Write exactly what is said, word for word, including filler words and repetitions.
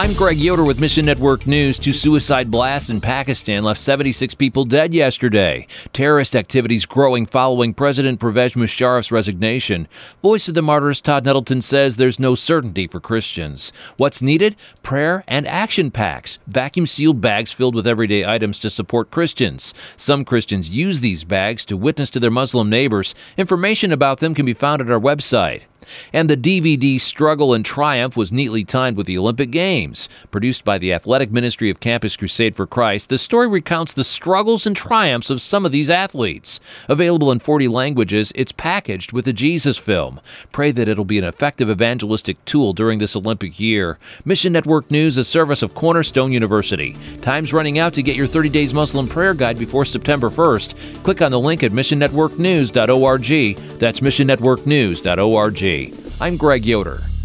I'm Greg Yoder with Mission Network News. Two suicide blasts in Pakistan left seventy-six people dead yesterday. Terrorist activities growing following President Pervez Musharraf's resignation. Voice of the Martyrs Todd Nettleton says there's no certainty for Christians. What's needed? Prayer and action packs, vacuum-sealed bags filled with everyday items to support Christians. Some Christians use these bags to witness to their Muslim neighbors. Information about them can be found at our website. And the D V D Struggle and Triumph was neatly timed with the Olympic Games. Produced by the Athletic Ministry of Campus Crusade for Christ, the story recounts the struggles and triumphs of some of these athletes. Available in forty languages, it's packaged with a Jesus film. Pray that it'll be an effective evangelistic tool during this Olympic year. Mission Network News, a service of Cornerstone University. Time's running out to get your thirty days Muslim prayer guide before September first. Click on the link at mission network news dot org. That's mission network news dot org. I'm Greg Yoder.